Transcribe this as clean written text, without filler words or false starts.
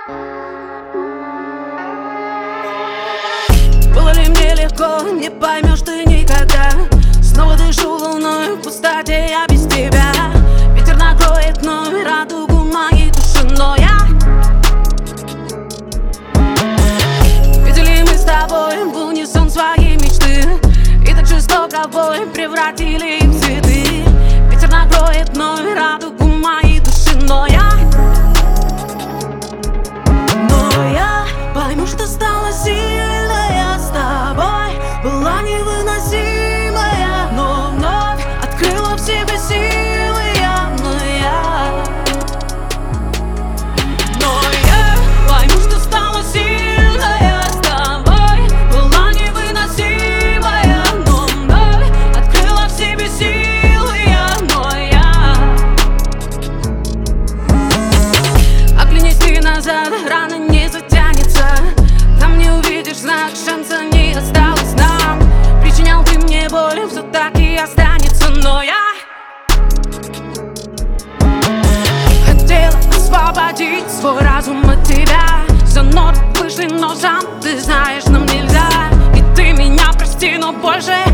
Было ли мне легко, не поймешь ты никогда. Снова дышу волной в пустоте, я без тебя. Ветер накроет вновь радугу моей души, но я... Видели мы с тобой в унисон свои мечты, и так жестоко бой превратили их в цветы. Ветер накроет вновь радугу моей души, но я пойму, что стала сильная с тобой. Была невыносимая, но вновь открыла в себе силы я. Но я пойму, что стала сильная с тобой. Была невыносимая, но вновь открыла в себе силы я. Оглянись ты назад, рано не затянется. Там не увидишь знак, шанса не осталось нам. Причинял ты мне боль, все так и останется. Но я хотела освободить свой разум от тебя. За нот вышли, но сам ты знаешь, нам нельзя. И ты меня прости, но больше